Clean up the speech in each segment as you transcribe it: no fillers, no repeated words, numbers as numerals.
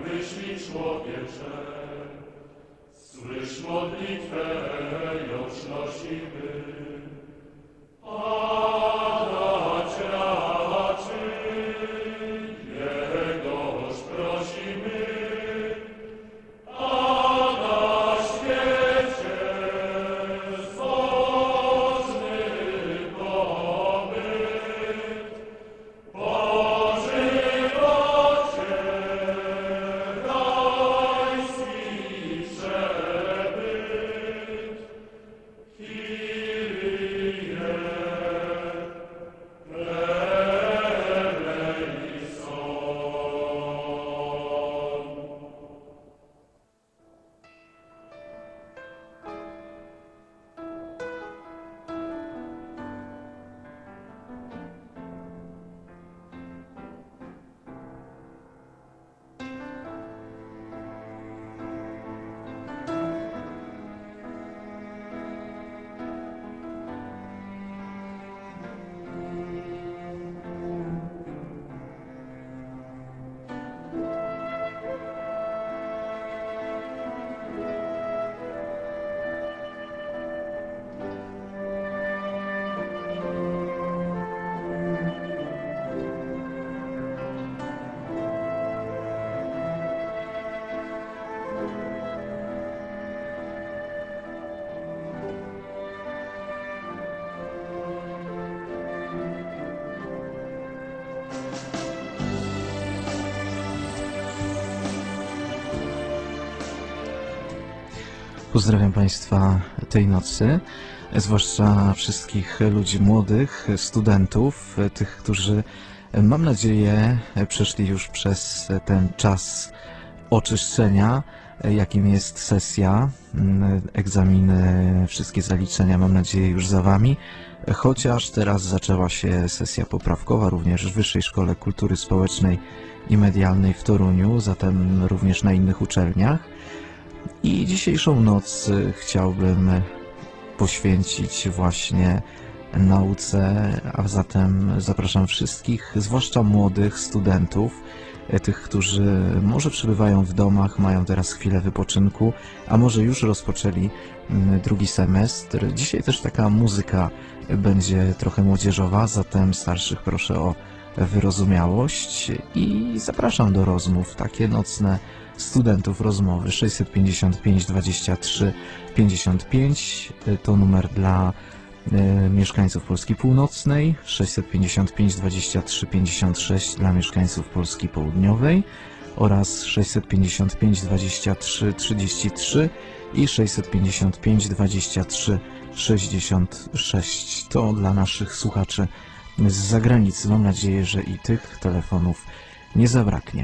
myśli człowiecze, słysz modlitwę, jąż nosimy. Padać raczy, Jegoż prosimy, a na świecie zbożny pobyt. Boży Bocie, rajski przebyt, Kyrie eleison. Pozdrawiam Państwa tej nocy, zwłaszcza wszystkich ludzi młodych, studentów, tych, którzy, mam nadzieję, przeszli już przez ten czas oczyszczenia, jakim jest sesja, egzaminy, wszystkie zaliczenia, mam nadzieję, już za Wami, chociaż teraz zaczęła się sesja poprawkowa również w Wyższej Szkole Kultury Społecznej i Medialnej w Toruniu, zatem również na innych uczelniach. I dzisiejszą noc chciałbym poświęcić właśnie nauce, a zatem zapraszam wszystkich, zwłaszcza młodych studentów, tych, którzy może przebywają w domach, mają teraz chwilę wypoczynku, a może już rozpoczęli drugi semestr. Dzisiaj też taka muzyka będzie trochę młodzieżowa, zatem starszych proszę o wyrozumiałość i zapraszam do rozmów, takie nocne studentów rozmowy. 655 23 55 to numer dla mieszkańców Polski Północnej, 655 23 56 dla mieszkańców Polski Południowej oraz 655 23 33 i 655 23 66. To dla naszych słuchaczy z zagranicy. Mam nadzieję, że i tych telefonów nie zabraknie.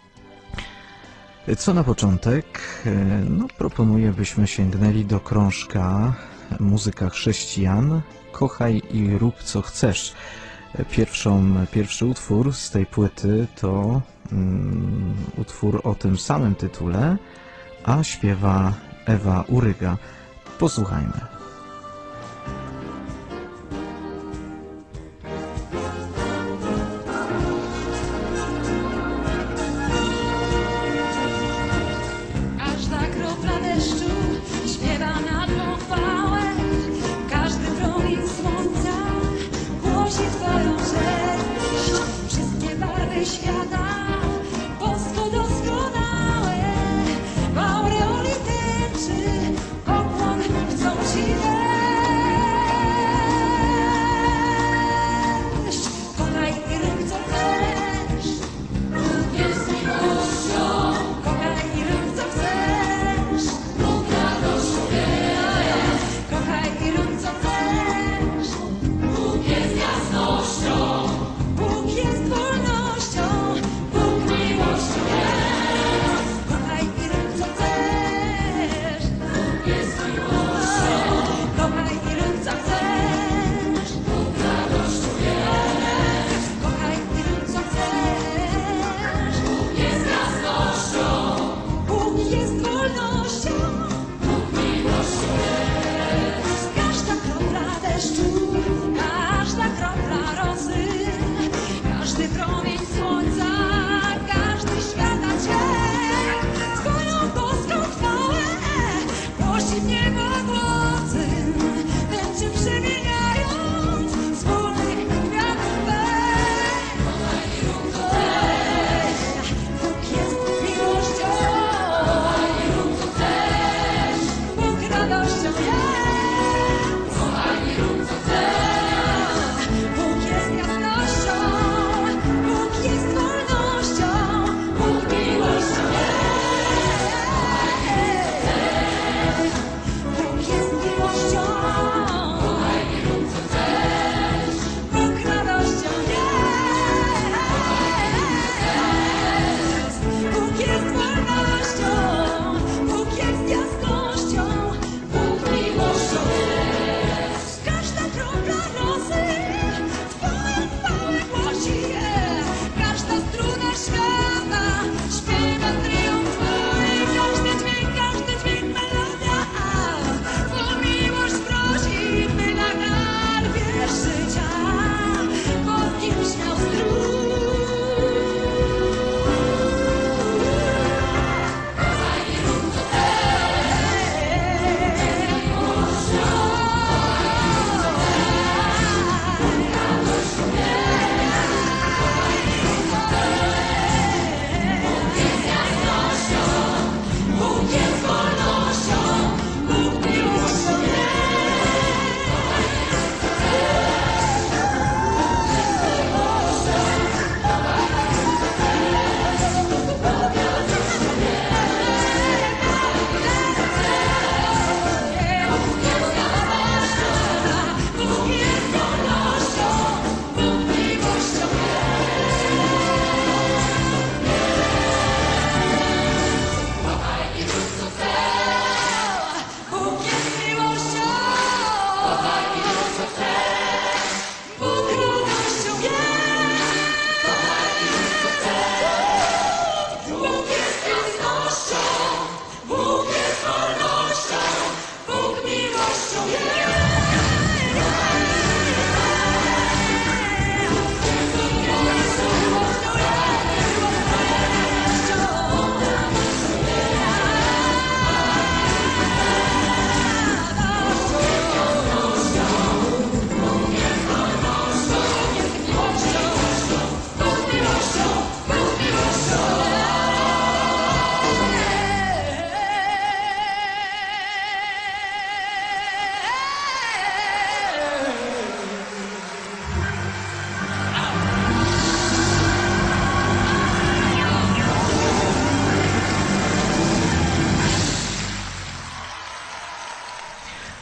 Co na początek? No, proponuję, byśmy sięgnęli do krążka Muzyka chrześcijan. Kochaj i rób co chcesz. Pierwszy utwór z tej płyty to utwór o tym samym tytule, a śpiewa Ewa Uryga. Posłuchajmy. Bosko doskonałe, w aureoli tęczy, pokłon chcą Ci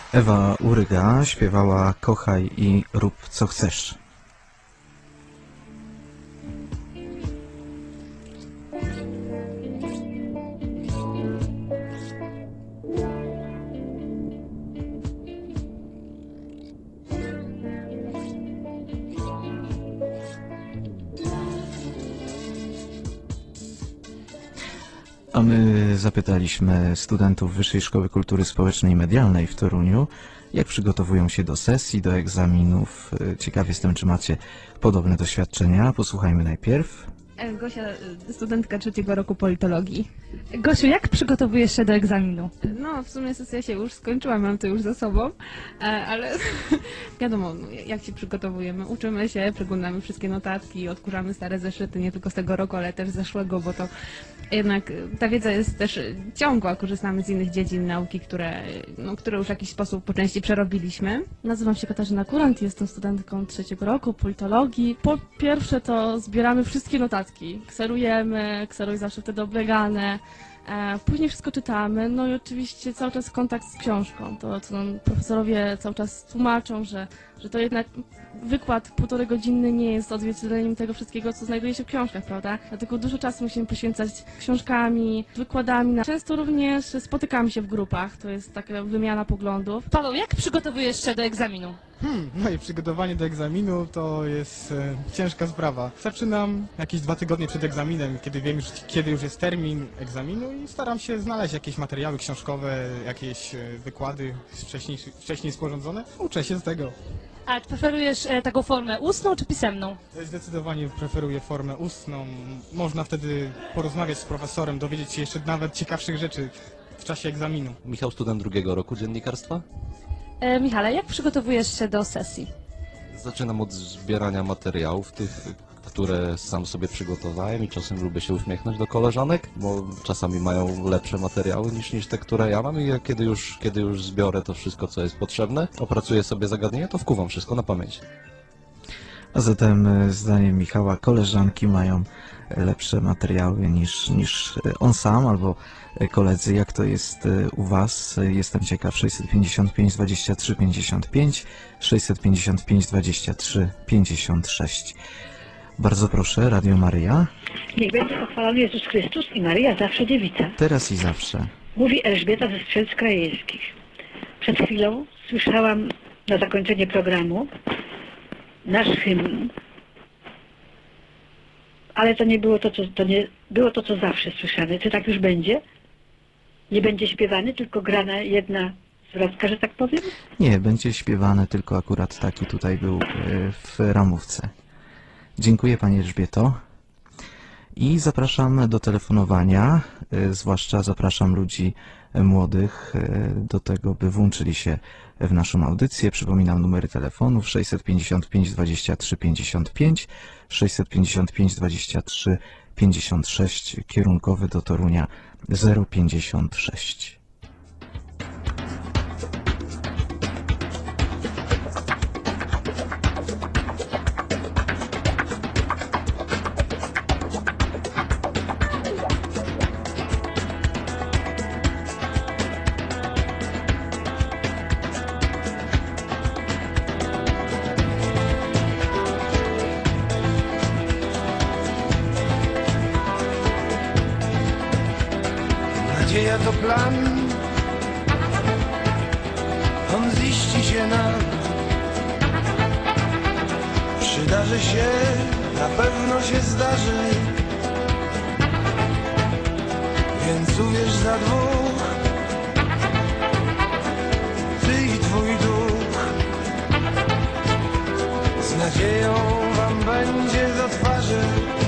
Ewa Uryga śpiewała Kochaj i rób co chcesz. A my zapytaliśmy studentów Wyższej Szkoły Kultury Społecznej i Medialnej w Toruniu, jak przygotowują się do sesji, do egzaminów. Ciekaw jestem, czy macie podobne doświadczenia. Posłuchajmy najpierw. Gosia, studentka 3. roku politologii. Gosiu, jak przygotowujesz się do egzaminu? No, w sumie sesja się już skończyła, mam to już za sobą, ale wiadomo, no, jak się przygotowujemy. Uczymy się, przeglądamy wszystkie notatki, odkurzamy stare zeszyty, nie tylko z tego roku, ale też z zeszłego, bo to jednak ta wiedza jest też ciągła. Korzystamy z innych dziedzin nauki, które już w jakiś sposób po części przerobiliśmy. Nazywam się Katarzyna Kurant, jestem studentką 3. roku politologii. Po pierwsze to zbieramy wszystkie notatki, kserujemy, kseruj zawsze wtedy oblegane. Później wszystko czytamy, no i oczywiście cały czas kontakt z książką. To, co nam profesorowie cały czas tłumaczą, że to jednak wykład 1,5-godzinny nie jest odzwierciedleniem tego wszystkiego, co znajduje się w książkach, prawda? Dlatego dużo czasu musimy poświęcać książkami, wykładami. Często również spotykamy się w grupach, to jest taka wymiana poglądów. Paweł, jak przygotowujesz się do egzaminu? Moje przygotowanie do egzaminu to jest ciężka sprawa. Zaczynam jakieś 2 tygodnie przed egzaminem, kiedy wiem już, kiedy już jest termin egzaminu i staram się znaleźć jakieś materiały książkowe, jakieś wykłady wcześniej sporządzone. Uczę się z tego. A preferujesz taką formę ustną czy pisemną? Zdecydowanie preferuję formę ustną. Można wtedy porozmawiać z profesorem, dowiedzieć się jeszcze nawet ciekawszych rzeczy w czasie egzaminu. Michał, student 2. roku dziennikarstwa. Michale, jak przygotowujesz się do sesji? Zaczynam od zbierania materiałów, tych, które sam sobie przygotowałem i czasem lubię się uśmiechnąć do koleżanek, bo czasami mają lepsze materiały niż te, które ja mam i kiedy już zbiorę to wszystko, co jest potrzebne, opracuję sobie zagadnienia, to wkuwam wszystko na pamięć. A zatem, zdaniem Michała, koleżanki mają lepsze materiały niż on sam albo koledzy. Jak to jest u Was? Jestem ciekaw. 655 23 55, 655 23 56. Bardzo proszę, Radio Maryja. Niech będzie pochwalony Jezus Chrystus i Maryja zawsze dziewica. Teraz i zawsze. Mówi Elżbieta ze Strzelc Krajewskich. Przed chwilą słyszałam na zakończenie programu nasz hymn, ale to nie było to, co zawsze słyszane. Czy tak już będzie? Nie będzie śpiewany, tylko grana jedna zwrotka, że tak powiem? Nie, będzie śpiewane, tylko akurat taki tutaj był w ramówce. Dziękuję Pani Elżbieto. I zapraszam do telefonowania, zwłaszcza zapraszam ludzi młodych do tego, by włączyli się w naszą audycję. Przypominam numery telefonów 655 23 55, 655 23 56, kierunkowy do Torunia 056. Nadzieja to plan, on ziści się nam. Przydarzy się, na pewno się zdarzy. Więc uwierz za dwóch, ty i twój duch. Z nadzieją wam będzie do twarzy.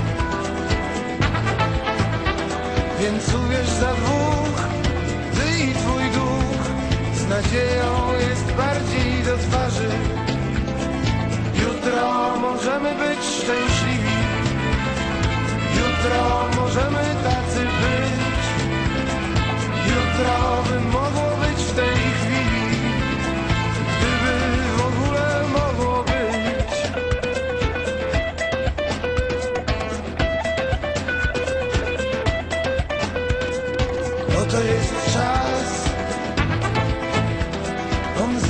Więc uwierz za dwóch, ty i twój duch. Z nadzieją jest bardziej do twarzy. Jutro możemy być szczęśliwi. Jutro możemy tacy być. Jutro by mogło być w tej chwili, gdyby w ogóle mogło być. Oto jest czas, on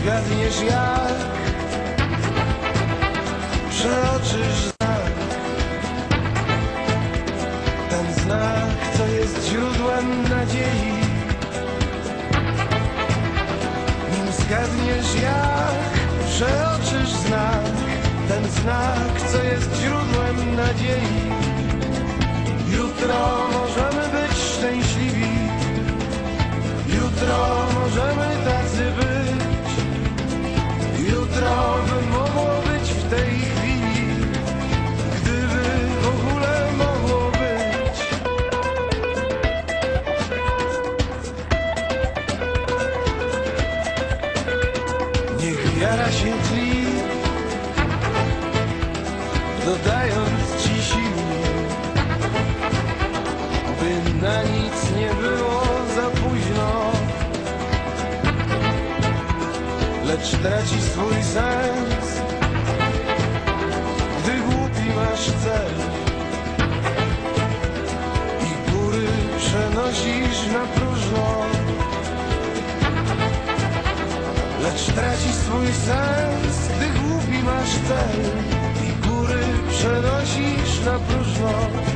zgadniesz jak przeoczysz znak. Ten znak, co jest źródłem nadziei. Nim zgadniesz jak przeoczysz znak. Ten znak, co jest źródłem nadziei. Jutro możemy być szczęśliwi. Jutro możemy tacy być. Jutro by mogło być w tej chwili, gdyby w ogóle mogło być. Niech wiara się tli, dodając ci siły, by na nic nie było za późno, lecz traci swój sens, gdy głupi masz cel i góry przenosisz na próżno. Lecz traci swój sens, gdy głupi masz cel i góry przenosisz na próżno.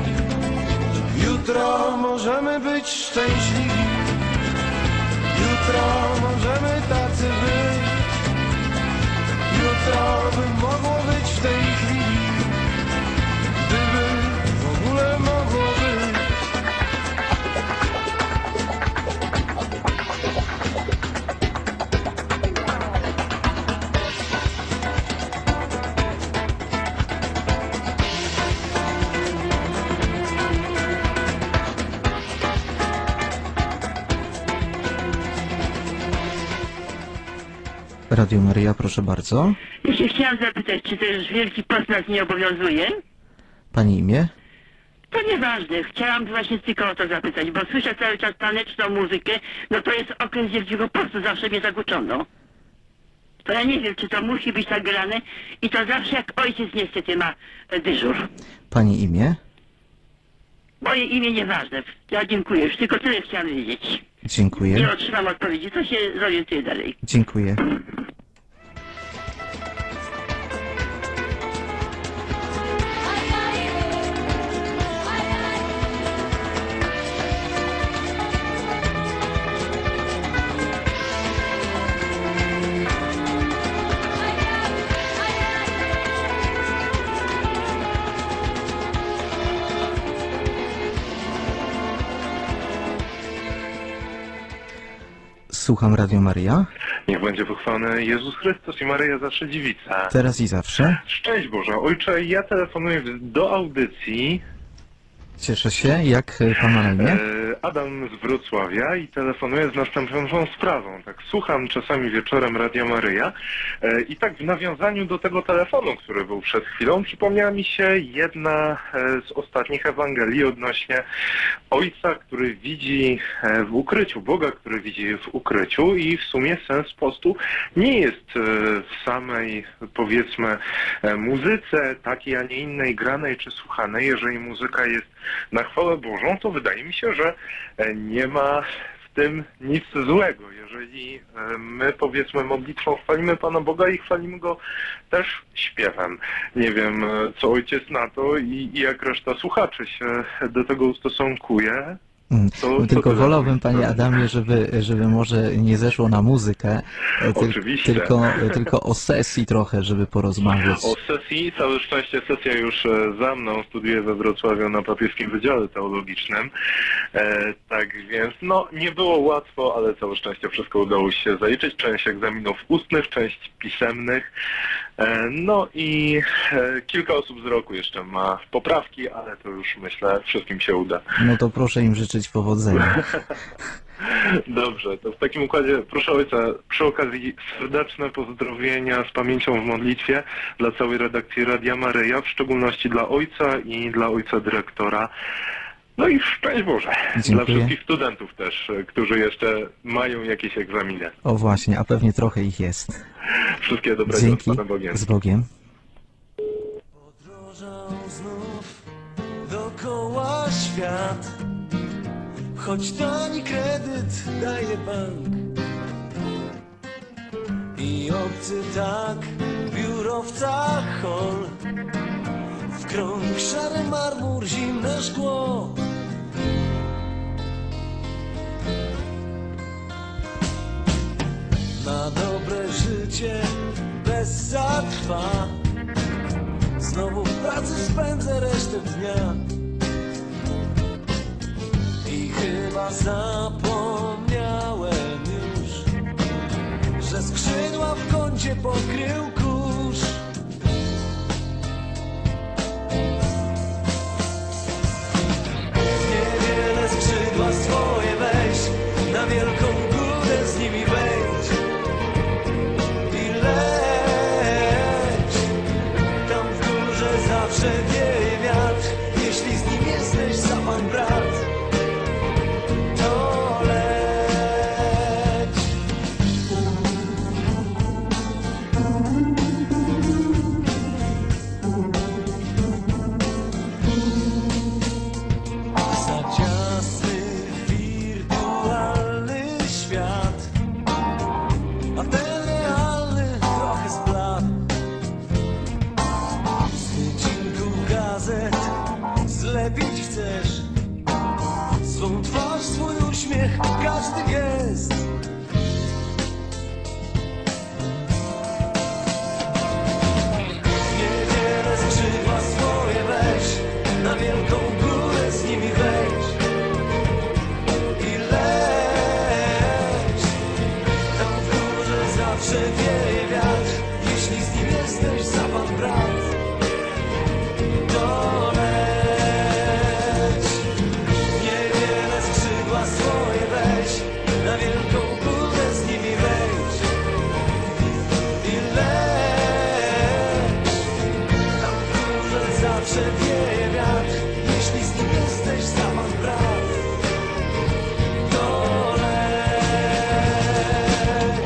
Jutro możemy być szczęśliwi. Jutro możemy tacy być. Jutro by mogło być w tej chwili, gdyby w ogóle mogło być. Radio Maryja, proszę bardzo. Ja się chciałam zapytać, czy też Wielki Post nas nie obowiązuje? Pani imię? To nieważne, chciałam właśnie tylko o to zapytać, bo słyszę cały czas taneczną muzykę, no to jest okres Wielkiego Postu, zawsze mnie tak uczono. To ja nie wiem, czy to musi być tak grane i to zawsze jak ojciec niestety ma dyżur. Pani imię? Moje imię nieważne, ja dziękuję, już tylko tyle chciałam wiedzieć. Dziękuję. Nie otrzymam odpowiedzi, to się zorientuję dalej. Dziękuję. Słucham Radio Maryja. Niech będzie pochwalony Jezus Chrystus i Maryja zawsze dziewica. Teraz i zawsze. Szczęść Boże. Ojcze, ja telefonuję do audycji. Cieszę się. Jak pan ma na imię? Adam z Wrocławia i telefonuję z następującą sprawą. Tak słucham czasami wieczorem Radia Maryja i tak w nawiązaniu do tego telefonu, który był przed chwilą, przypomniała mi się jedna z ostatnich Ewangelii odnośnie Ojca, który widzi w ukryciu, Boga, który widzi w ukryciu i w sumie sens postu nie jest w samej, powiedzmy, muzyce takiej, a nie innej, granej czy słuchanej. Jeżeli muzyka jest na chwałę Bożą, to wydaje mi się, że nie ma w tym nic złego. Jeżeli my, powiedzmy, modlitwą chwalimy Pana Boga i chwalimy Go też śpiewem. Nie wiem, co ojciec na to i jak reszta słuchaczy się do tego ustosunkuje. Tylko wolałbym, panie Adamie, żeby może nie zeszło na muzykę, tylko o sesji trochę, żeby porozmawiać. O sesji, całe szczęście sesja już za mną, studiuję we Wrocławiu na Papieskim Wydziale Teologicznym. Tak więc, no nie było łatwo, ale całe szczęście wszystko udało się zaliczyć. Część egzaminów ustnych, część pisemnych. No i kilka osób z roku jeszcze ma poprawki, ale to już myślę wszystkim się uda. No to proszę im życzyć powodzenia. Dobrze, to w takim układzie proszę ojca, przy okazji serdeczne pozdrowienia z pamięcią w modlitwie dla całej redakcji Radia Maryja, w szczególności dla ojca i dla ojca dyrektora. No i szczęść Boże. Dziękuję. Dla wszystkich studentów też, którzy jeszcze mają jakieś egzaminy. O właśnie, a pewnie trochę ich jest. Wszystkiego dobrego. Dzięki. Z Panem Bogiem. Z Bogiem. Podróżą znów dookoła świat, choć tani kredyt daje bank i obcy tak, biurowca hol. W krąg szary marmur, zimne szkło. Na dobre życie bez zatrwa. Znowu w pracy spędzę resztę dnia. I chyba zapomniałem już, że skrzydła w kącie pokrył kurz. Niewiele skrzydła swoje weź, na wielką górę z nimi wejdź i leć. Tam w górze zawsze wieje wiatr, jeśli z nim jesteś sam pan brat. Zlepić chcesz swą twarz, swój uśmiech, każdy gest. Niewiele skrzydła swoje weź, na wielką górę z nimi wejdź i leć. Tam w górze zawsze wieje wiatr, jeśli z nim jesteś za pan brat. Wieje wiatr, jeśli z nim jesteś sam brat, to leć.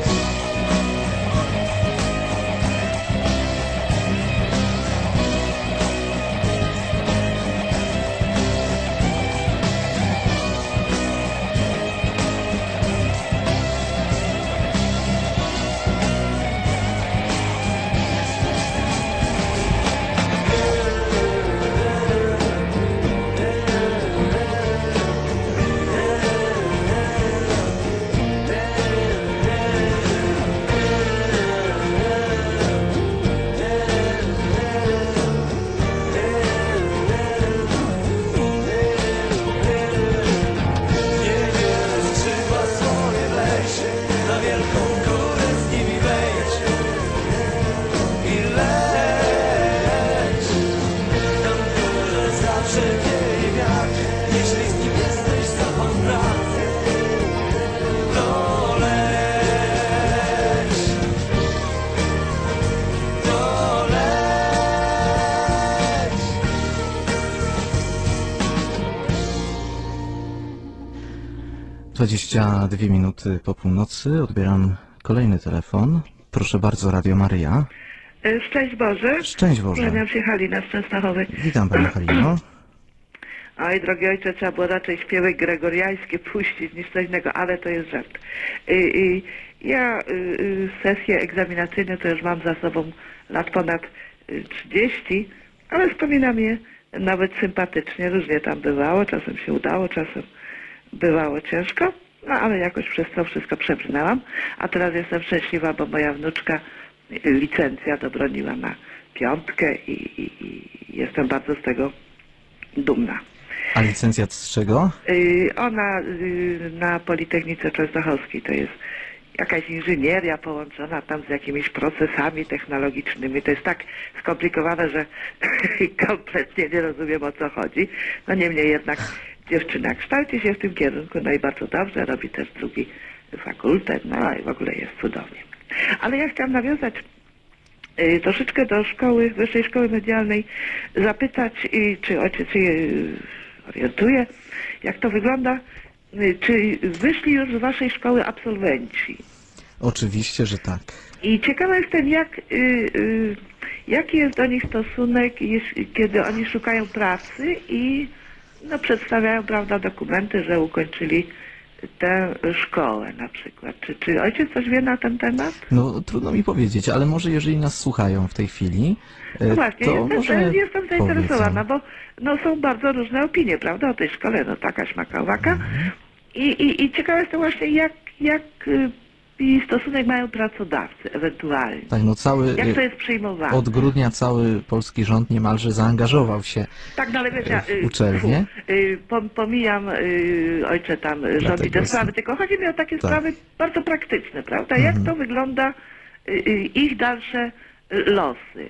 Dwadzieścia 22 minuty po północy. Odbieram kolejny telefon. Proszę bardzo, Radio Maryja. Szczęść Boże. Szczęść Boże. Kłaniam się, Halina z Częstochowy. Witam Pani Halino. Oj, drogi ojcze, trzeba było raczej śpiewy gregoriańskie puścić niż coś innego, ale to jest żart. Ja sesje egzaminacyjne to już mam za sobą lat ponad 30, ale wspominam je nawet sympatycznie. Różnie tam bywało, czasem się udało, czasem bywało ciężko, no ale jakoś przez to wszystko przebrnęłam. A teraz jestem szczęśliwa, bo moja wnuczka licencja dobroniła na 5 i jestem bardzo z tego dumna. A licencjat z czego? Ona na Politechnice Częstochowskiej, to jest jakaś inżynieria połączona tam z jakimiś procesami technologicznymi. To jest tak skomplikowane, że kompletnie nie rozumiem, o co chodzi. No niemniej jednak dziewczyna kształci się w tym kierunku, no i bardzo dobrze, robi też drugi fakultet, no i w ogóle jest cudownie. Ale ja chciałam nawiązać troszeczkę do szkoły, Wyższej Szkoły Medialnej, zapytać, czy ojciec się orientuje, jak to wygląda, czy wyszli już z waszej szkoły absolwenci? Oczywiście, że tak. I ciekawa jestem, jaki jest do nich stosunek, kiedy oni szukają pracy i no, przedstawiają, prawda, dokumenty, że ukończyli tę szkołę na przykład? Czy ojciec coś wie na ten temat? No trudno mi powiedzieć, ale może jeżeli nas słuchają w tej chwili, No właśnie, to może jestem zainteresowana, powiedzą. bo no, są bardzo różne opinie, prawda, o tej szkole, no taka, śmaka, owaka. I ciekawa jestem właśnie, jak i stosunek mają pracodawcy ewentualnie. Tak, no Jak to jest przyjmowane? od grudnia cały polski rząd niemalże zaangażował się Tak, no ale wiesz, ja w uczelnię. pomijam, ojcze, tam rząd i te sprawy, tylko chodzi mi o takie sprawy bardzo praktyczne, prawda? Jak to wygląda, ich dalsze losy?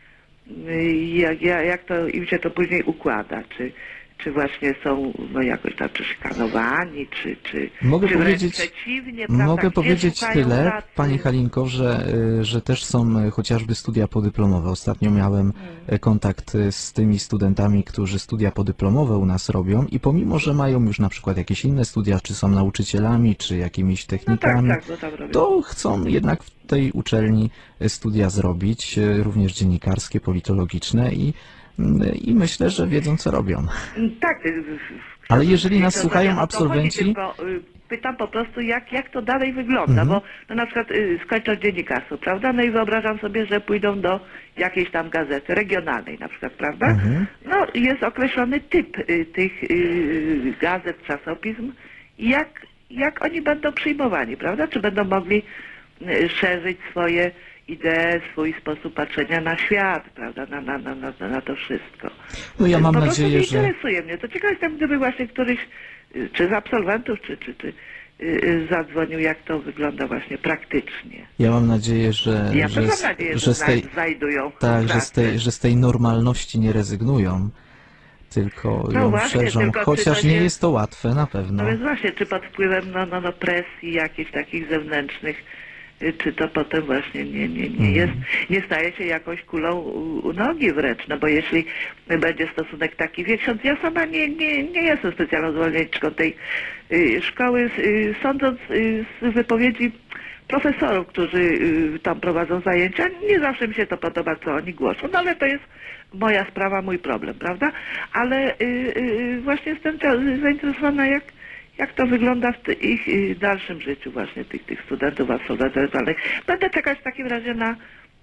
Jak to im się to później układa? Czy właśnie są no, jakoś tam przeszykanowani, czy Mogę wręcz powiedzieć, przeciwnie, prawda? mogę Gdzie powiedzieć szukają tyle, pracy? Pani Halinko, że też są chociażby studia podyplomowe. Ostatnio miałem kontakt z tymi studentami, którzy studia podyplomowe u nas robią i pomimo, że mają już na przykład jakieś inne studia, czy są nauczycielami, czy jakimiś technikami, bo tam robią. to chcą jednak w tej uczelni studia zrobić, również dziennikarskie, politologiczne i myślę, że wiedzą, co robią. Tak. Ale jeżeli nas To słuchają o to absolwenci... chodzi, tylko, pytam po prostu, jak to dalej wygląda, bo no, na przykład skończą dziennikarstwo, prawda? No i wyobrażam sobie, że pójdą do jakiejś tam gazety regionalnej na przykład, prawda? No jest określony typ tych gazet, czasopism. Jak oni będą przyjmowani, prawda? Czy będą mogli szerzyć swoje idee, swój sposób patrzenia na świat, prawda, na to wszystko. No ja mam po nadzieję, prostu nie że... interesuje mnie. To ciekawe jestem, gdyby właśnie któryś, czy z absolwentów, czy zadzwonił, jak to wygląda właśnie praktycznie. Ja mam nadzieję, że... Ja też mam nadzieję, że znajdują tak, pracę. że z tej normalności nie rezygnują, tylko No ją właśnie, szerzą, tylko chociaż czy to nie nie- jest to łatwe, na pewno. No więc właśnie, czy pod wpływem no, presji jakichś takich zewnętrznych, czy to potem właśnie nie staje się jakąś kulą u nogi wręcz, no bo jeśli będzie stosunek taki, wie ksiądz, ja sama nie jestem specjalną zwolenniczką tej szkoły, sądząc z wypowiedzi profesorów, którzy tam prowadzą zajęcia, nie zawsze mi się to podoba, co oni głoszą, no ale to jest moja sprawa, mój problem, prawda? Ale właśnie jestem zainteresowana, jak to wygląda w ich dalszym życiu właśnie tych studentów, absolwentów ewentualnych. Będę czekać w takim razie na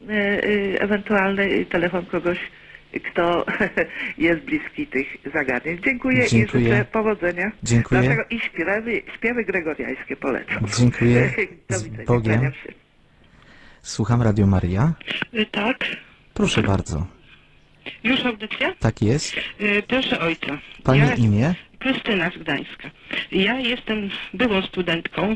ewentualny telefon kogoś, kto jest bliski tych zagadnień. Dziękuję i życzę powodzenia. Dziękuję. Dlatego i śpiewy gregoriańskie polecam. Dziękuję. Do Z widzenia. Bogiem. Kłaniam się. Słucham Radio Maria. Tak, Proszę bardzo. już audycja? Tak jest. Proszę ojca. Pani imię? Krystyna z Gdańska. Ja jestem byłą studentką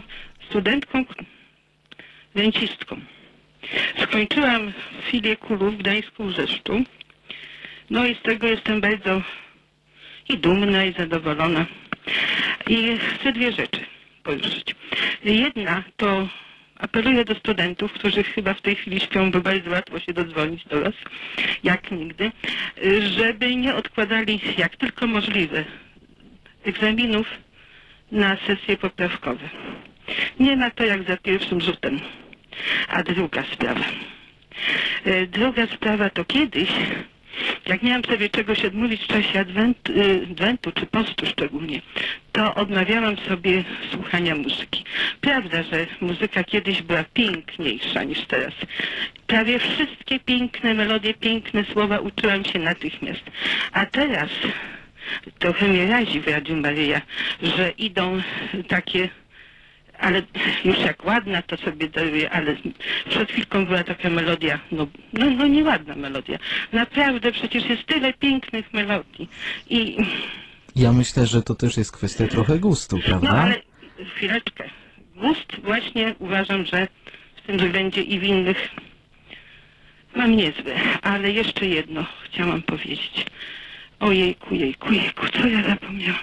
dentystką. Skończyłam filię KUL-u w Gdańsku Rzesztu. No i z tego jestem bardzo i dumna, i zadowolona. I chcę dwie rzeczy poruszyć. Jedna to apeluję do studentów, którzy chyba w tej chwili śpią, bo bardzo łatwo się dodzwonić do was, jak nigdy, żeby nie odkładali jak tylko możliwe egzaminów na sesje poprawkowe. Nie na to jak za pierwszym rzutem. A druga sprawa. Druga sprawa to kiedyś, jak miałam sobie czegoś odmówić w czasie adwentu czy postu szczególnie, to odmawiałam sobie słuchania muzyki. Prawda, że muzyka kiedyś była piękniejsza niż teraz. Prawie wszystkie piękne melodie, piękne słowa uczyłam się natychmiast. A teraz trochę mnie razi w Radiu Maryja, że idą takie, ale już jak ładna to sobie daruję, ale przed chwilką była taka melodia, no nieładna melodia. Naprawdę przecież jest tyle pięknych melodii i... Ja myślę, że to też jest kwestia trochę gustu, prawda? No ale chwileczkę. Gust właśnie uważam, że w tym względzie i w innych mam niezły. Ale jeszcze jedno chciałam powiedzieć. Ojejku, co ja zapomniałam?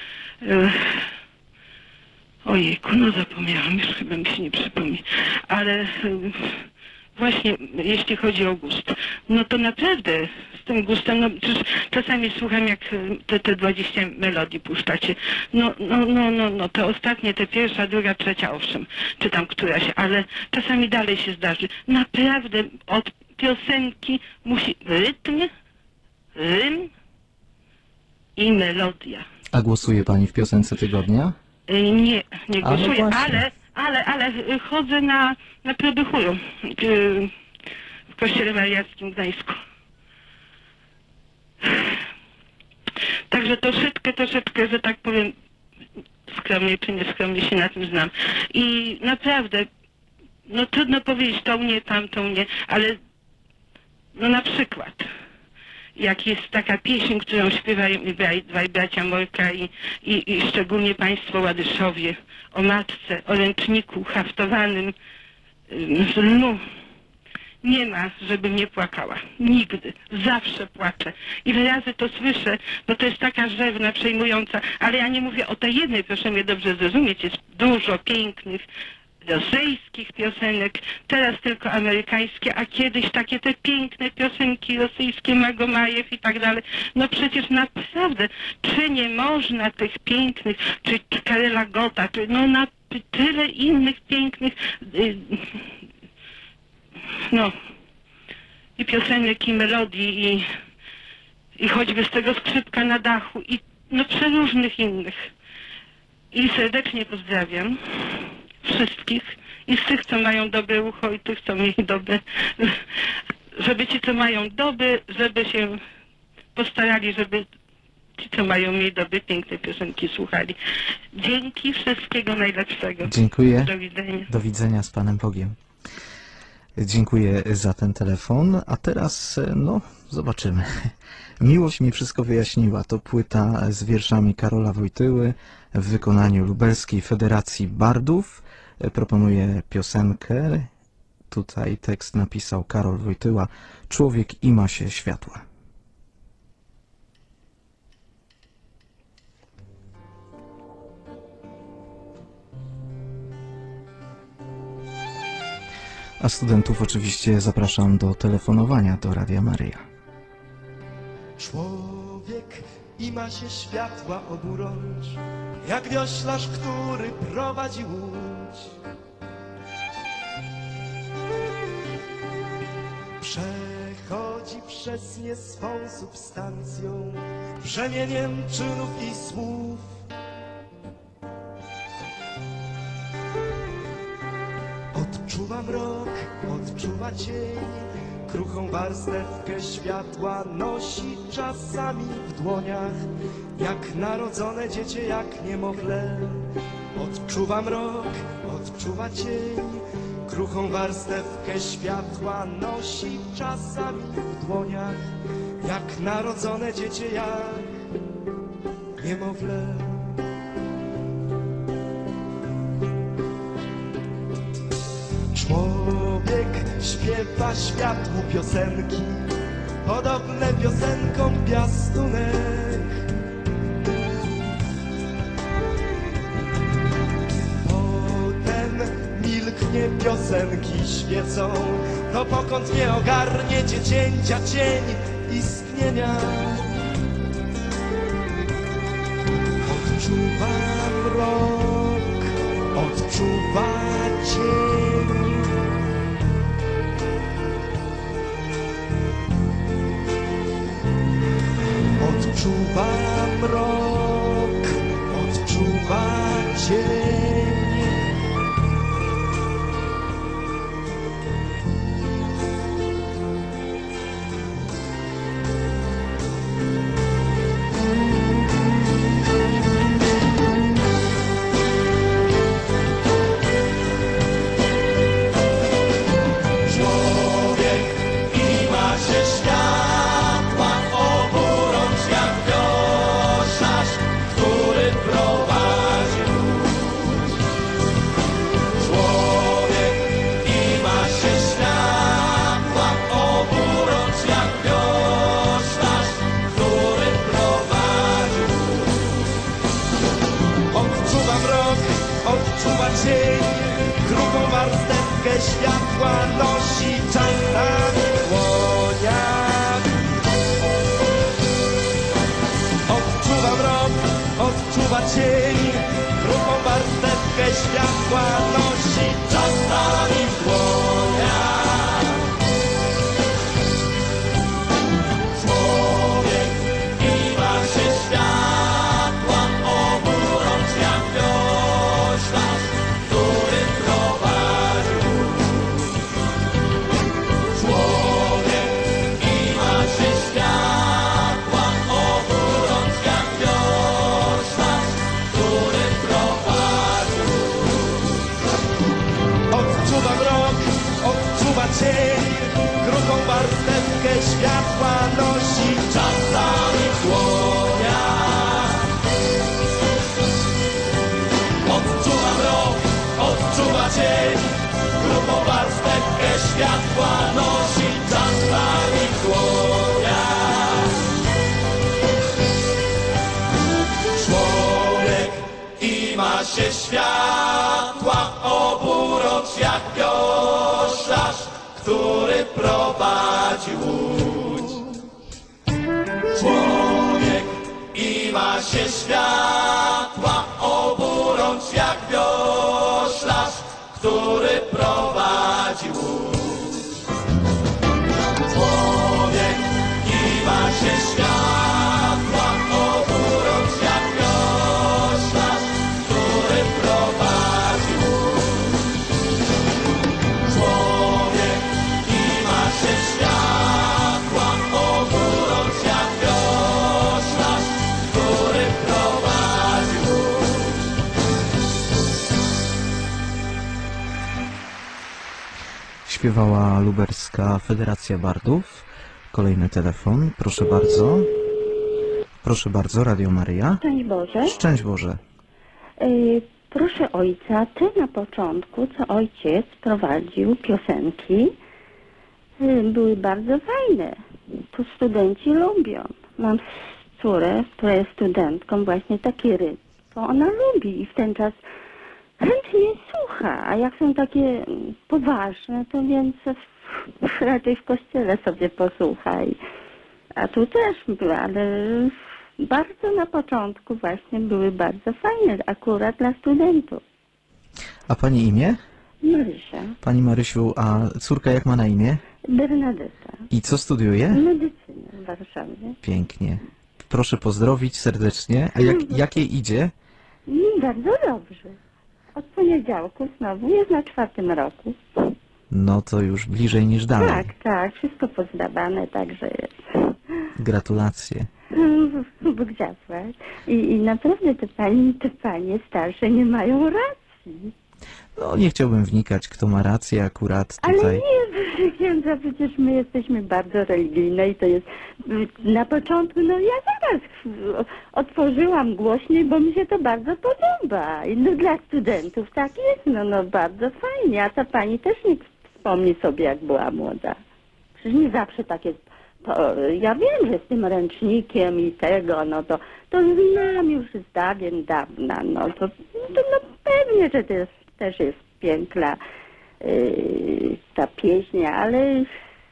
Ojejku, no zapomniałam, już chyba mi się nie przypomni. Ale właśnie jeśli chodzi o gust, no to naprawdę z tym gustem, no przecież czasami słucham jak te 20 melodii puszczacie. No, te ostatnie, te pierwsza, druga, trzecia, owszem, czy tam któraś, ale czasami dalej się zdarzy. Naprawdę od piosenki musi rytm i melodia. A głosuje Pani w piosence tygodnia? Nie Ale głosuję, właśnie. ale chodzę na próby chóru w Kościele Mariackim w Gdańsku. Także troszeczkę, że tak powiem, skromnie czy nieskromnie się na tym znam. I naprawdę, no trudno powiedzieć tą nie, tamtą nie, ale no na przykład, jak jest taka pieśń, którą śpiewają i dwaj bracia Morka i szczególnie państwo Ładyszowie, o matce, o ręczniku haftowanym z lnu. Nie ma, żebym nie płakała. Nigdy. Zawsze płaczę. Ile razy to słyszę, bo to jest taka rzewna, przejmująca, ale ja nie mówię o tej jednej, proszę mnie dobrze zrozumieć, jest dużo pięknych rosyjskich piosenek, teraz tylko amerykańskie, a kiedyś takie te piękne piosenki rosyjskie, Magomajew i tak dalej. No przecież naprawdę, czy nie można tych pięknych, czy Karola Gotta, czy no na tyle innych pięknych no i piosenek, i melodii, i choćby z tego Skrzypka na dachu, i no przeróżnych innych. I serdecznie pozdrawiam wszystkich i z tych, co mają dobre ucho, i tych, co mieli dobre, żeby ci, co mają dobre, żeby się postarali, żeby ci, co mają mniej dobre, piękne piosenki słuchali. Dzięki, wszystkiego najlepszego. Dziękuję. Do widzenia. Do widzenia, z Panem Bogiem. Dziękuję za ten telefon, a teraz, no, zobaczymy. Miłość mi wszystko wyjaśniła. To płyta z wierszami Karola Wojtyły w wykonaniu Lubelskiej Federacji Bardów. Proponuję piosenkę. Tutaj tekst napisał Karol Wojtyła. Człowiek ima się światła. A studentów oczywiście zapraszam do telefonowania do Radia Maryja. Człowiek ima się światła oburącz, jak wioślarz, który prowadzi łódź. Przechodzi przez nie swą substancją, brzemieniem czynów i słów. Odczuwa mrok, odczuwa cień, kruchą warstewkę światła nosi czasami w dłoniach, jak narodzone dziecię, jak niemowlę. Odczuwa mrok, odczuwa cień, kruchą warstewkę światła nosi czasami w dłoniach, jak narodzone dziecię, jak niemowlę. Człowiek śpiewa światłu piosenki, podobne piosenkom piastunek. Potem milknie, piosenki świecą, dopokąd nie ogarnie dziecięcia cień istnienia. Odczuwa mrok, odczuwa cień. Odczuwa mrok, odczuwa cień. Człowiek ima się światła oburącz, jak wioślarz, który prowadzi łódź. Człowiek ima się światła oburącz, jak wioślarz, który prowadzi łódź. Odczuwa mrok, odczuwa cień, grubą warstewkę światła nosi czasami w dłoniach. Odczuwa mrok, odczuwa cień, grubą warstewkę światła nosi czasami w dłoniach. Człowiek ima się światła oburącz, jak światła nosi, czasami słonia. Odczuwa mrok, odczuwa cień, grubą warstewkę światła nosi, czasami słonia. Człowiek i ma się światła, oburącz jak wioślarz, który prowadzi łódź. Człowiek i ma się światła, oburącz jak wioślarz, który prowadzi łódź. Człowiek i ma się światła, oburącz jak wioślarz, który prowadzi łódź. Człowiek i ma się światła, oburącz jak wioślarz, który prowadzi łódź. Śpiewała Lubelska Federacja Bardów. Kolejny telefon, proszę bardzo. Proszę bardzo, Radio Maryja. Szczęść Boże. Szczęść Boże. Proszę ojca, ty na początku, co ojciec prowadził piosenki, były bardzo fajne. To studenci lubią. Mam córę, która jest studentką, właśnie taki rytm. To ona lubi i w ten czas chętnie słucha, a jak są takie poważne, to więc raczej w kościele sobie posłuchaj. A tu też były, ale bardzo na początku właśnie były bardzo fajne, akurat dla studentów. A pani imię? Marysia, Pani Marysiu, a córka jak ma na imię? Bernadetta, I co studiuje? medycynę w Warszawie. Pięknie. Proszę pozdrowić serdecznie. A jakie idzie? Bardzo dobrze. Od poniedziałku znowu jest na 4. roku. No to już bliżej niż dalej. Tak, tak, wszystko pozdawane, także jest. Gratulacje. Bóg zapłać. I naprawdę te panie starsze nie mają racji. No nie chciałbym wnikać, kto ma rację akurat Ale tutaj. nie, proszę księdza, przecież my jesteśmy bardzo religijne i to jest na początku, no ja zaraz otworzyłam głośniej, bo mi się to bardzo podoba. I no dla studentów tak jest, no bardzo fajnie, a ta pani też niech wspomni sobie, jak była młoda. Przecież nie zawsze tak jest. To, ja wiem, że z tym ręcznikiem i tego, no to znam już z dawna, no to no pewnie, że to jest, też jest piękna ta pieśń, ale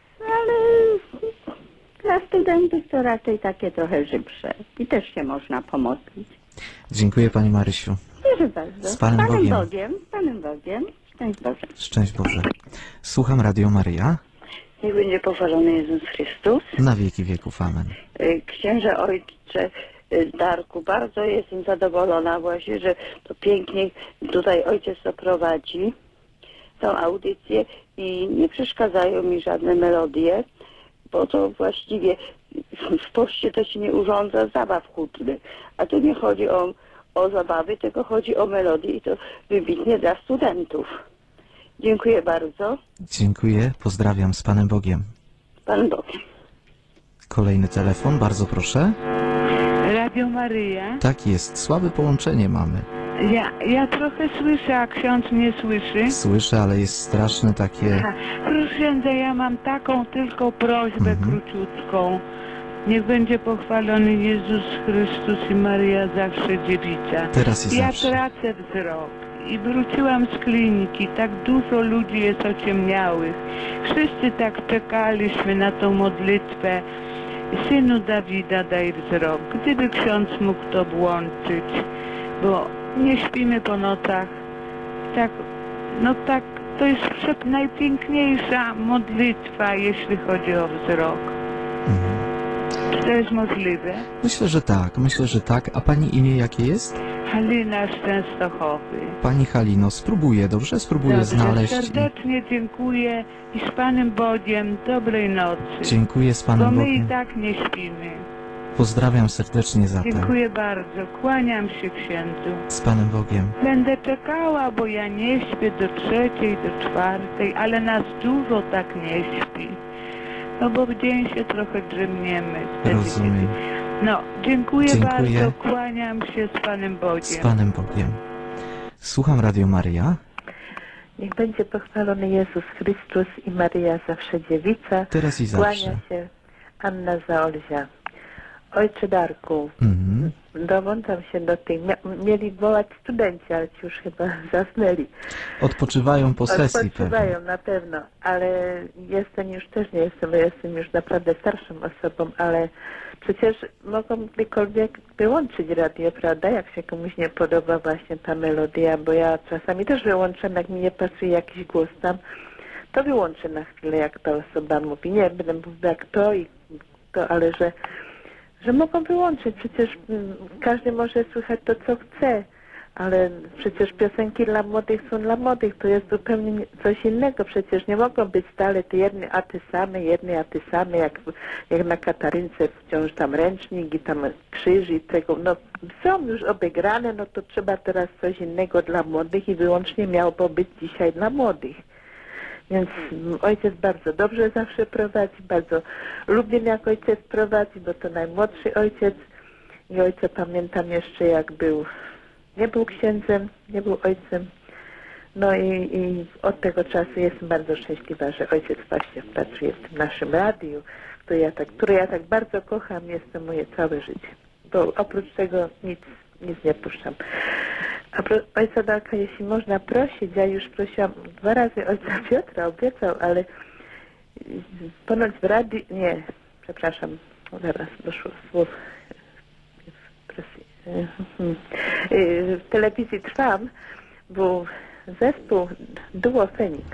dla studentów to raczej takie trochę żywsze i też się można pomodlić. Dziękuję pani Marysiu. Proszę bardzo. Z Panem Bogiem. Z Panem Bogiem. Szczęść Boże. Szczęść Boże. Słucham Radio Maryja. Niech będzie pochwalony Jezus Chrystus. Na wieki wieków. Amen. Księże ojcze Darku, bardzo jestem zadowolona właśnie, że to pięknie tutaj ojciec to prowadzi, tą audycję i nie przeszkadzają mi żadne melodie, bo to właściwie w poście to się nie urządza zabaw chódnych, a tu nie chodzi o zabawy, tylko chodzi o melodię i to wybitnie dla studentów. Dziękuję bardzo. Dziękuję. Pozdrawiam z Panem Bogiem. Pan Bogiem. Kolejny telefon, bardzo proszę. Radio Maryja. Tak jest, słabe połączenie mamy. Ja trochę słyszę, a ksiądz mnie słyszy. Słyszę, ale jest straszne takie... Proszę księdza, ja mam taką tylko prośbę króciutką. Niech będzie pochwalony Jezus Chrystus i Maryja zawsze dziewica. Teraz i ja zawsze. tracę wzrok i wróciłam z kliniki. Tak dużo ludzi jest ociemniałych. Wszyscy tak czekaliśmy na tą modlitwę. Synu Dawida, daj wzrok. Gdyby ksiądz mógł to włączyć, bo nie śpimy po nocach. Tak, no tak, to jest najpiękniejsza modlitwa, jeśli chodzi o wzrok. Czy to jest możliwe? Myślę, że tak. A pani imię jakie jest? Halina z Częstochowy. Pani Halino, spróbuję, dobrze? Spróbuję znaleźć. Serdecznie dziękuję i z Panem Bogiem dobrej nocy. Dziękuję z Panem Bo my Bogiem. i tak nie śpimy. Pozdrawiam serdecznie zatem. Dziękuję bardzo. Kłaniam się księdzu. Z Panem Bogiem. Będę czekała, bo ja nie śpię do 3, do 4, ale nas dużo tak nie śpi. no bo w dzień się trochę drzemniemy. Wtedy, Rozumiem. No, dziękuję Dziękuję. bardzo, kłaniam się z Panem Bogiem. Z Panem Bogiem. Słucham Radio Maryja. Niech będzie pochwalony Jezus Chrystus i Maryja zawsze dziewica. Teraz i zawsze. Kłania się Anna Zaolzia. Ojcze Darku, Mhm. dołączam się do tych. Mieli wołać studenci, ale ci już chyba zasnęli. Odpoczywają po sesji Odpoczywają pewnie. na pewno, ale jestem już też nie jestem, bo jestem już naprawdę starszą osobą, ale przecież mogą gdziekolwiek wyłączyć radio, prawda, jak się komuś nie podoba właśnie ta melodia, bo ja czasami też wyłączam, jak mi nie pasuje jakiś głos tam, to wyłączę na chwilę, jak ta osoba mówi. Nie będę mówiła jak to i to, ale że mogą wyłączyć. Przecież każdy może słuchać to, co chce, ale przecież piosenki dla młodych są dla młodych. To jest zupełnie coś innego. Przecież nie mogą być stale te jedne a te same, jak na Katarynce wciąż tam ręcznik i tam krzyż i tego. No są już obegrane, no to trzeba teraz coś innego dla młodych i wyłącznie miało być dzisiaj dla młodych. Więc ojciec bardzo dobrze zawsze prowadzi, bardzo lubię jak ojciec prowadzi, bo to najmłodszy ojciec i ojca pamiętam jeszcze jak nie był księdzem, nie był ojcem. No i od tego czasu jestem bardzo szczęśliwa, że ojciec właśnie pracuje w tym naszym radiu, które ja tak bardzo kocham, jest to moje całe życie. Bo oprócz tego nic nie puszczam. A ojca Darka, jeśli można prosić, ja już prosiłam 2 razy ojca Piotra, obiecał, ale ponoć w radiu, nie, przepraszam, zaraz doszło słów. W telewizji Trwam był zespół Duo Feniks.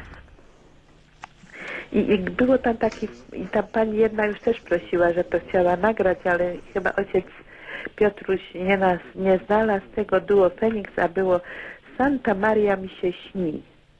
I było tam i tam pani jedna już też prosiła, że to chciała nagrać, ale chyba ojciec Piotruś nie znalazł tego Duo Feniks, a było Santa Maria mi się śni.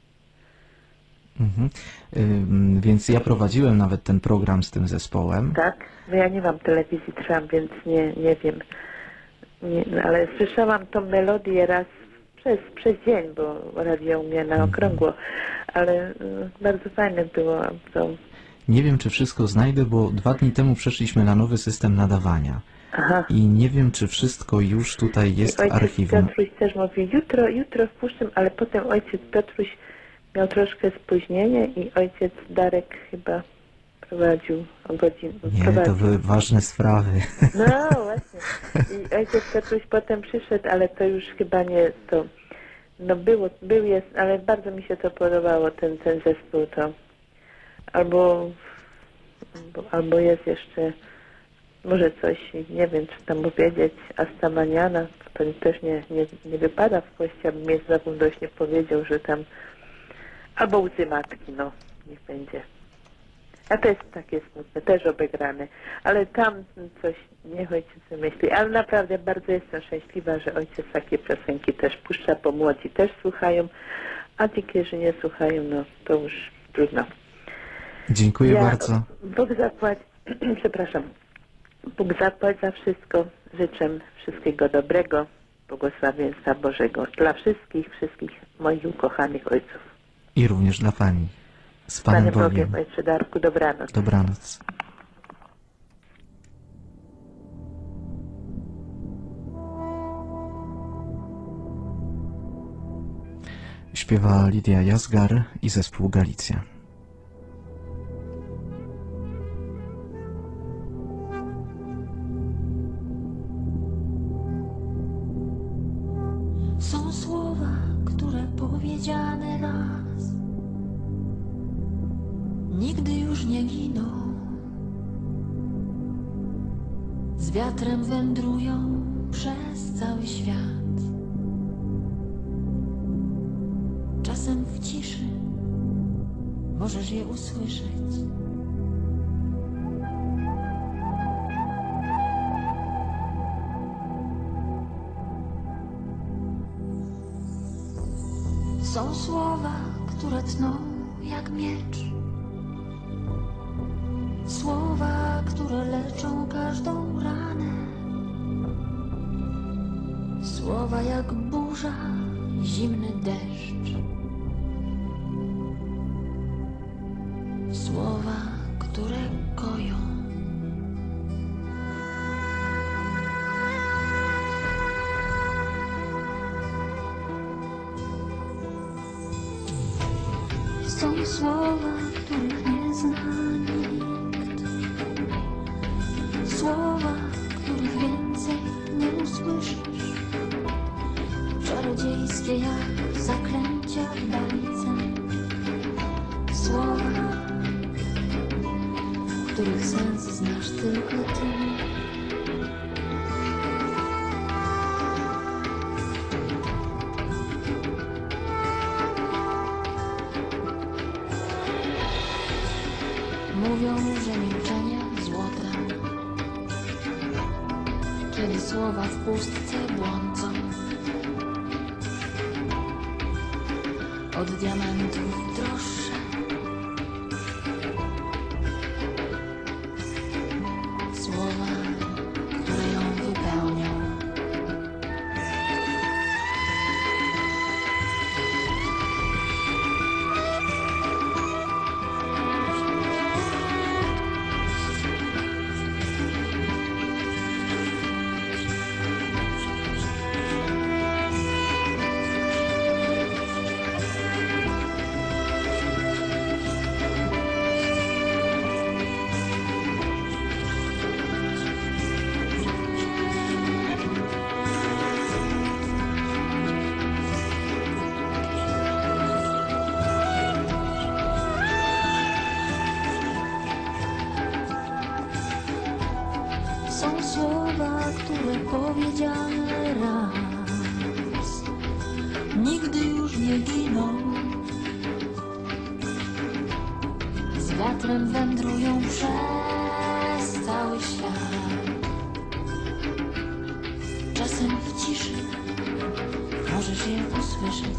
Mhm. Więc ja prowadziłem nawet ten program z tym zespołem. Tak? No ja nie mam telewizji Trwam, więc nie wiem. Ale słyszałam tą melodię raz przez dzień, bo radio mnie na okrągło, ale bardzo fajne było to. Nie wiem, czy wszystko znajdę, bo 2 dni temu przeszliśmy na nowy system nadawania. Aha. I nie wiem, czy wszystko już tutaj jest w archiwum. Ojciec Piotruś też mówi, jutro wpuszczę, ale potem ojciec Piotruś miał troszkę spóźnienie i ojciec Darek chyba prowadził o godzinę. Nie, to były ważne sprawy. No właśnie. I ojciec Piotruś potem przyszedł, ale to już chyba nie jest to. No jest, ale bardzo mi się to podobało, ten zespół to. Albo jest jeszcze może coś, nie wiem, czy tam powiedzieć, Astamaniana, to też nie wypada w kości, aby mnie za dość nie powiedział, że tam, albo Łzy Matki, no, niech będzie. A to jest takie smutne, też obegrane, ale tam coś, niech ojciec wymyśli, ale naprawdę bardzo jestem szczęśliwa, że ojciec takie piosenki też puszcza, bo młodzi też słuchają, a ci, którzy nie słuchają, no, to już trudno. Dziękuję bardzo. Bóg zapłać, przepraszam, Bóg zapłać za wszystko. Życzę wszystkiego dobrego, błogosławieństwa Bożego dla wszystkich moich ukochanych ojców. I również dla Pani. Z Panem Bogiem. Ojcze Darku, dobranoc. Dobranoc. Śpiewa Lidia Jazgar i zespół Galicja. Są słowa, które powiedziane raz nigdy już nie giną. Z wiatrem wędrują przez cały świat. Czasem w ciszy możesz je usłyszeć. Są słowa, które tną jak miecz. Słowa, które leczą każdą ranę. Słowa jak burza, zimny deszcz. Słowa, które Są słowa, których nie zna nikt. Słowa, których więcej nie usłyszysz. Czarodziejskie jak zaklęcia w bajce. Słowa, których sens znasz tylko ty. Mówią, że milczenie złote, kiedy słowa w pustce błądzą. Od diamentów droższe. Słowa, które ją wypełnią. Są słowa, które powiedziane raz nigdy już nie giną. Z wiatrem wędrują przez cały świat. Czasem w ciszy możesz je usłyszeć.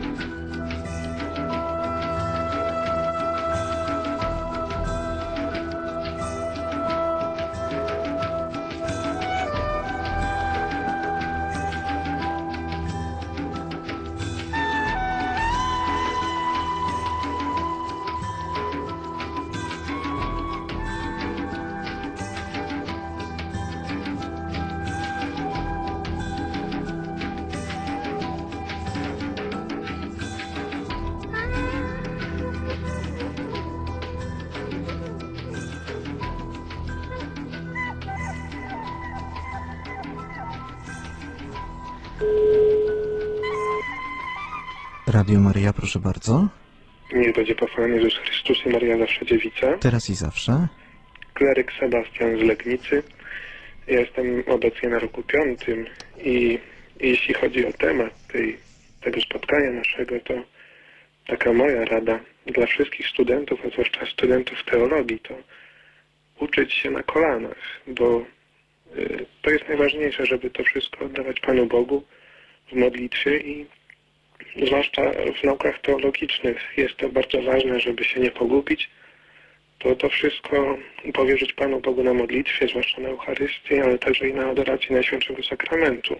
Radio Maryja, proszę bardzo. Niech będzie pochwalony Jezus Chrystus i Maria zawsze dziewica. Teraz i zawsze. Kleryk Sebastian z Legnicy. Ja jestem obecnie na roku 5 i jeśli chodzi o temat tego spotkania naszego, to taka moja rada dla wszystkich studentów, a zwłaszcza studentów teologii, to uczyć się na kolanach, bo to jest najważniejsze, żeby to wszystko oddawać Panu Bogu w modlitwie i zwłaszcza w naukach teologicznych jest to bardzo ważne, żeby się nie pogubić, to wszystko powierzyć Panu Bogu na modlitwie, zwłaszcza na Eucharystii, ale także i na adoracji Najświętszego Sakramentu.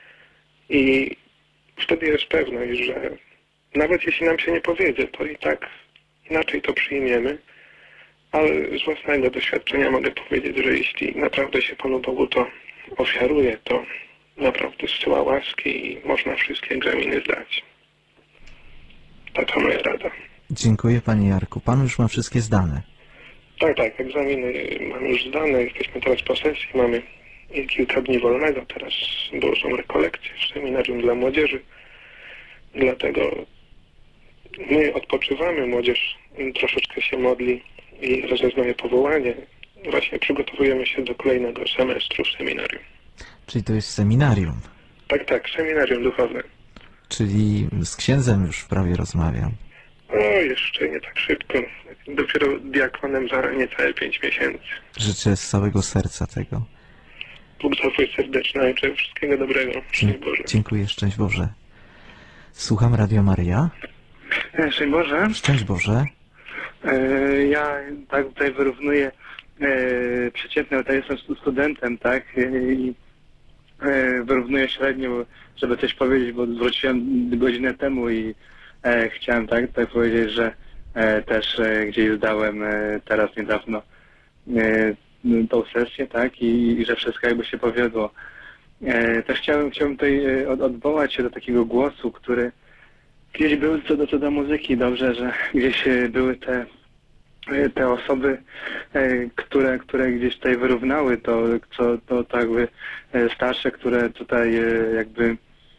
I wtedy jest pewność, że nawet jeśli nam się nie powiedzie, to i tak inaczej to przyjmiemy, ale z własnego doświadczenia mogę powiedzieć, że jeśli naprawdę się Panu Bogu to ofiaruje, to naprawdę zsyła łaski i można wszystkie egzaminy zdać. Taka moja rada. Dziękuję Panie Jarku. Pan już ma wszystkie zdane. Tak, egzaminy mam już zdane. Jesteśmy teraz po sesji, mamy kilka dni wolnego. Teraz są rekolekcje w seminarium dla młodzieży. Dlatego my odpoczywamy, młodzież troszeczkę się modli i rozeznaje powołanie. Właśnie przygotowujemy się do kolejnego semestru w seminarium. Czyli to jest seminarium. Tak, seminarium duchowe. Czyli z księdzem już prawie rozmawiam. O, jeszcze nie tak szybko. Dopiero diakonem za niecałe 5 miesięcy. Życzę z całego serca tego. Bóg zapłać serdeczne, życzę wszystkiego dobrego. Szczęść Boże. Dziękuję, szczęść Boże. Słucham Radio Maryja. Szczęść Boże. Szczęść Boże. Ja tak tutaj wyrównuję przeciętne, tutaj jestem studentem, tak, i wyrównuję średnią, żeby coś powiedzieć, bo zwróciłem godzinę temu i chciałem tak tutaj powiedzieć, że też gdzieś zdałem teraz niedawno tą sesję, tak, i że wszystko jakby się powiodło. Też chciałbym tutaj odwołać się do takiego głosu, który gdzieś były co do muzyki, dobrze, że gdzieś były te osoby, które gdzieś tutaj wyrównały to jakby starsze, które tutaj jakby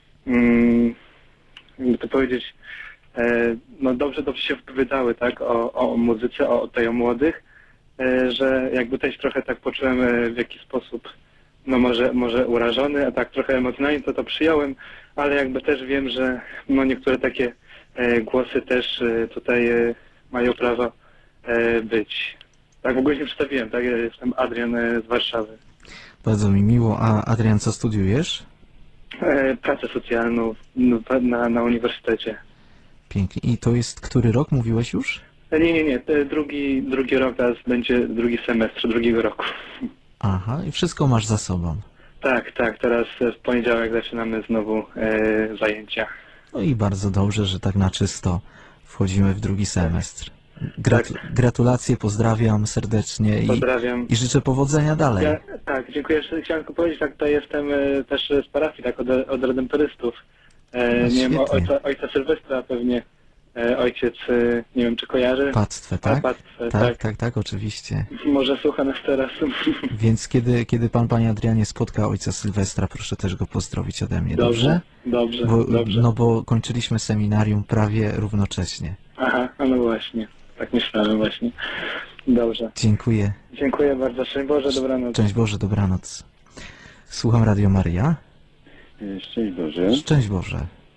to powiedzieć, no dobrze się wypowiadały, tak, o muzyce, o młodych, że jakby też trochę tak poczułem w jakiś sposób, no może urażony, a tak trochę emocjonalnie to przyjąłem, ale jakby też wiem, że no niektóre takie głosy też tutaj mają prawo być. Tak w ogóle się przedstawiłem, tak, ja jestem Adrian z Warszawy. Bardzo mi miło. A Adrian, co studiujesz? Pracę socjalną na uniwersytecie. Pięknie. I to jest który rok, mówiłeś już? Nie, drugi rok, teraz będzie drugi semestr drugiego roku. Aha, i wszystko masz za sobą. Tak, teraz w poniedziałek zaczynamy znowu zajęcia. No i bardzo dobrze, że tak na czysto wchodzimy w drugi semestr. Gratulacje, pozdrawiam serdecznie Pozdrawiam. i życzę powodzenia dalej. Tak, dziękuję. Chciałem tylko powiedzieć, tak, to jestem też z parafii, tak, od redemptorystów. Nie wiem, ojca Sylwestra pewnie, ojciec, nie wiem, czy kojarzy? Pactwę, tak? Pactwę, tak, oczywiście. Może słucha nas teraz. Więc kiedy pan, panie Adrianie, spotka ojca Sylwestra, proszę też go pozdrowić ode mnie, dobrze? Dobrze. No bo kończyliśmy seminarium prawie równocześnie. Aha, no właśnie. Tak myślałem właśnie. Dobrze. Dziękuję. Dziękuję bardzo. Szczęść Boże, dobranoc. Szczęść Boże, dobranoc. Słucham Radio Maryja. Szczęść Boże. Szczęść Boże.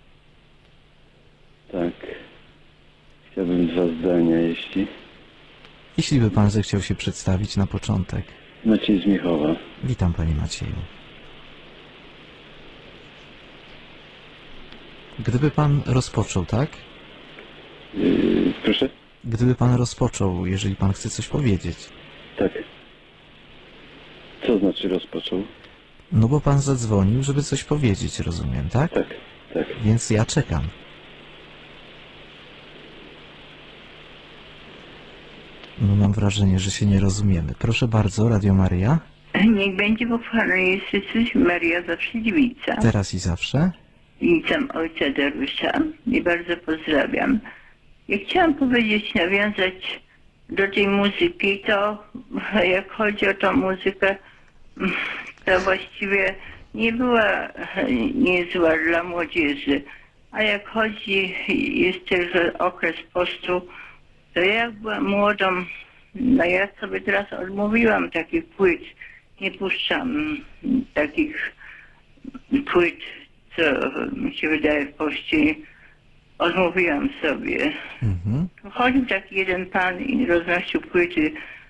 Tak. Chciałbym 2 zdania, Jeśli by pan zechciał się przedstawić na początek. Maciej z Miechowa. Witam, panie Macieju. Gdyby pan rozpoczął, tak? Proszę? Gdyby pan rozpoczął, jeżeli pan chce coś powiedzieć. Tak. Co znaczy rozpoczął? No bo pan zadzwonił, żeby coś powiedzieć, rozumiem, tak? Tak. Więc ja czekam. No mam wrażenie, że się nie rozumiemy. Proszę bardzo, Radio Maryja. Niech będzie pochwalony jest Jezus, Maria zawsze dziewica. Teraz i zawsze. Witam ojca Dariusza i bardzo pozdrawiam. Ja chciałam powiedzieć, nawiązać do tej muzyki, to jak chodzi o tą muzykę, to właściwie nie była niezła dla młodzieży. A jak chodzi, jest też okres postu, to jak byłam młodą, no ja sobie teraz odmówiłam takich płyt, nie puszczam takich płyt, co mi się wydaje w poście, odmówiłam sobie. Chodził taki jeden pan i roznosił płyty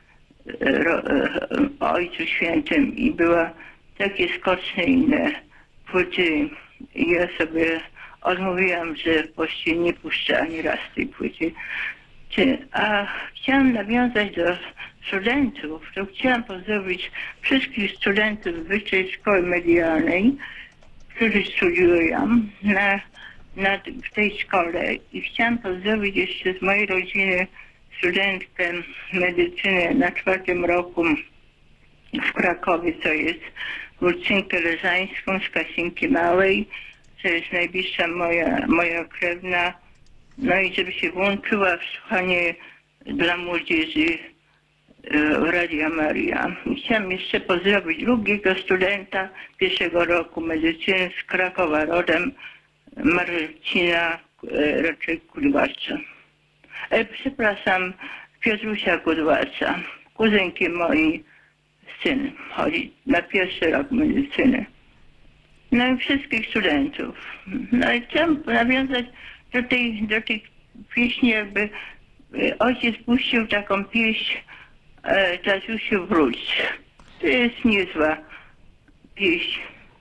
o Ojcu Świętym i była takie skoczne inne płyty i ja sobie odmówiłam, że w poście nie puszczę ani raz tej płyty. A chciałam nawiązać do studentów, to chciałam pozdrowić wszystkich studentów Wyższej Szkoły Medialnej, którzy studiują w tej szkole i chciałam pozdrowić jeszcze z mojej rodziny studentkę medycyny na 4. roku w Krakowie, co jest Lucynkę Leżańską z Kasinki Małej, co jest najbliższa moja krewna. No i żeby się włączyła w słuchanie dla młodzieży Radia Maria. Chciałam jeszcze pozdrowić drugiego studenta 1. roku medycyny z Krakowa rodem, Marcina raczej Kudłacza. Przepraszam, Piotrusia Kudłacza. Kuzynki moi syn chodzi na 1. rok medycyny. No i wszystkich studentów. No i chciałam nawiązać do tej pieśni, jakby ojciec puścił taką pieśń Tatusiu wróć. To jest niezła pieśń.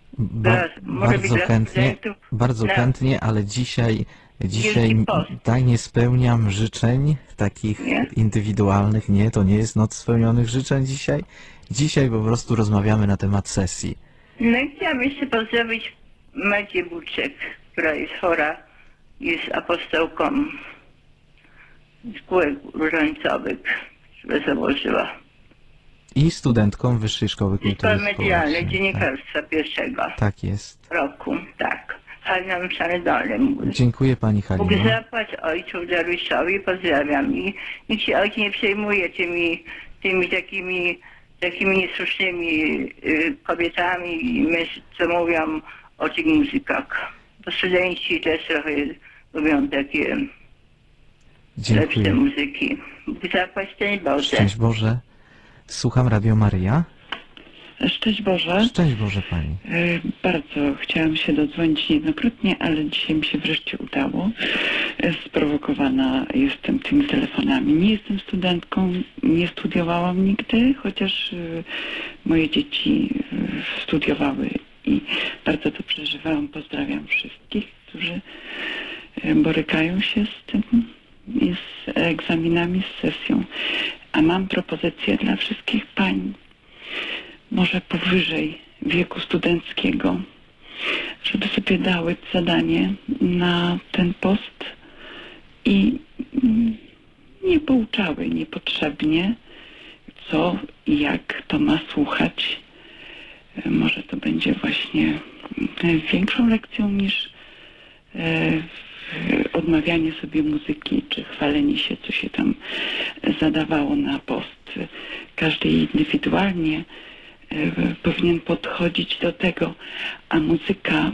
Bardzo chętnie, ale dzisiaj nie spełniam życzeń takich indywidualnych. Nie, to nie jest noc spełnionych życzeń dzisiaj. Dzisiaj po prostu rozmawiamy na temat sesji. No i chciałam jeszcze pozdrowić Macię Buczek, która jest chora, jest apostołką szkółek różańcowych, które założyła. I studentką Wyższej Szkoły Kultury Szkoły Medialnej, dziennikarstwa 1. Tak jest. roku, tak. Halina Mszany Dolnym. Dziękuję pani Bóg Halino. zapłać ojcu Dariuszowi, pozdrawiam. I nikt się ojciec nie przejmuje tymi takimi niesłusznymi kobietami i mężczyzn, co mówią o tych muzykach. Bo studenci też trochę lubią takie lepsze Dziękuję. muzyki. Bóg zapłać, szczęść Boże. Szczęść Boże. Słucham Radio Maryja. Szczęść Boże. Szczęść Boże pani. Bardzo chciałam się dodzwonić niejednokrotnie, ale dzisiaj mi się wreszcie udało. Sprowokowana jestem tymi telefonami. Nie jestem studentką, nie studiowałam nigdy, chociaż moje dzieci studiowały i bardzo to przeżywałam. Pozdrawiam wszystkich, którzy borykają się z tym, i z egzaminami, z sesją. A mam propozycję dla wszystkich pań, może powyżej wieku studenckiego, żeby sobie dały zadanie na ten post i nie pouczały niepotrzebnie, co i jak to ma słuchać. Może to będzie właśnie większą lekcją niż odmawianie sobie muzyki, czy chwalenie się, co się tam zadawało na post. Każdy indywidualnie powinien podchodzić do tego, a muzyka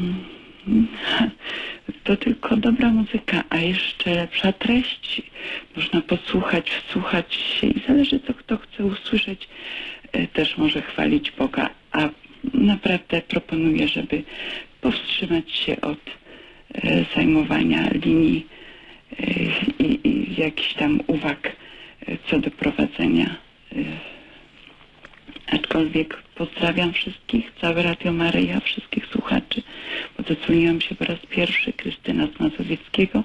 to tylko dobra muzyka, a jeszcze lepsza treść. Można posłuchać, wsłuchać się i zależy, co kto chce usłyszeć, też może chwalić Boga. A naprawdę proponuję, żeby powstrzymać się od zajmowania linii i jakichś tam uwag co do prowadzenia. Aczkolwiek pozdrawiam wszystkich, całe Radio Maryja, wszystkich słuchaczy, bo dodzwoniłam się po raz pierwszy, Krystyna z Mazowieckiego.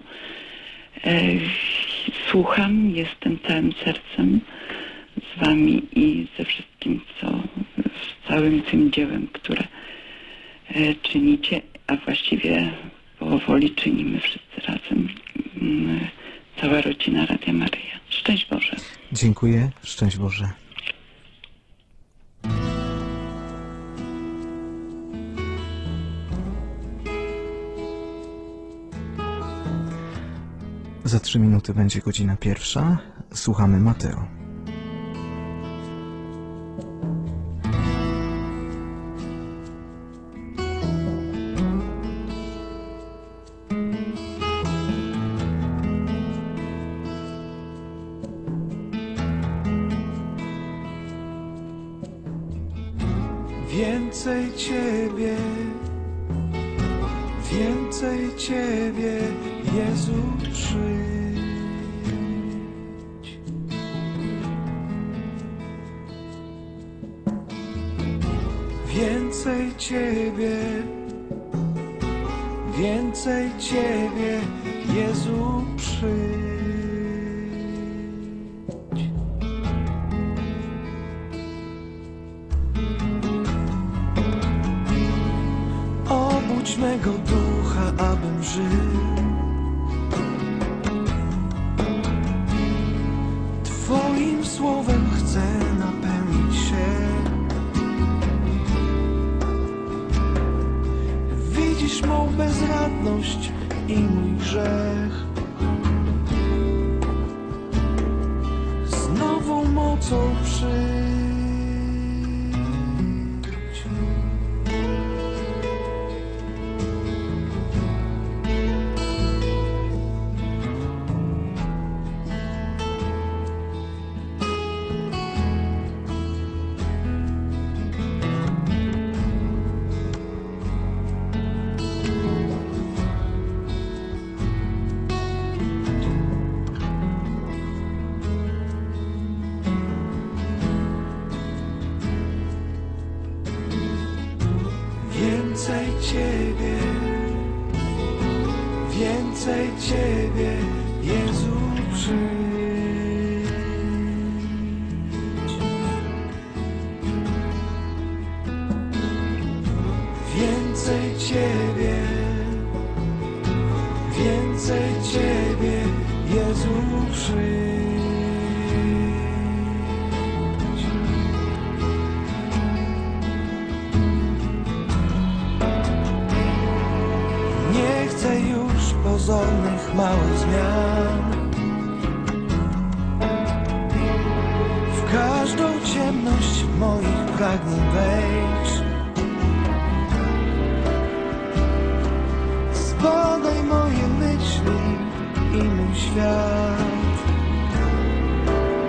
Słucham, jestem całym sercem z wami i ze wszystkim, z całym tym dziełem, które czynicie, a właściwie powoli czynimy wszyscy razem. Cała rodzina Radia Maryja. Szczęść Boże. Dziękuję. Szczęść Boże. Za 3 minuty będzie godzina 1. Słuchamy Mateo. Więcej Ciebie, Jezu, przyjdź. Więcej Ciebie, Jezu, przyjdź. Obudź mego ducha, abym żył. Twoim słowem chcę napełnić się. Widzisz mą bezradność i mój grzech. Z nową mocą przyjdź. Więcej Ciebie, Jezu, przyjdź. Więcej Ciebie, Jezu, przyjdź. pragnę wejść. Zbadaj moje myśli i mój świat.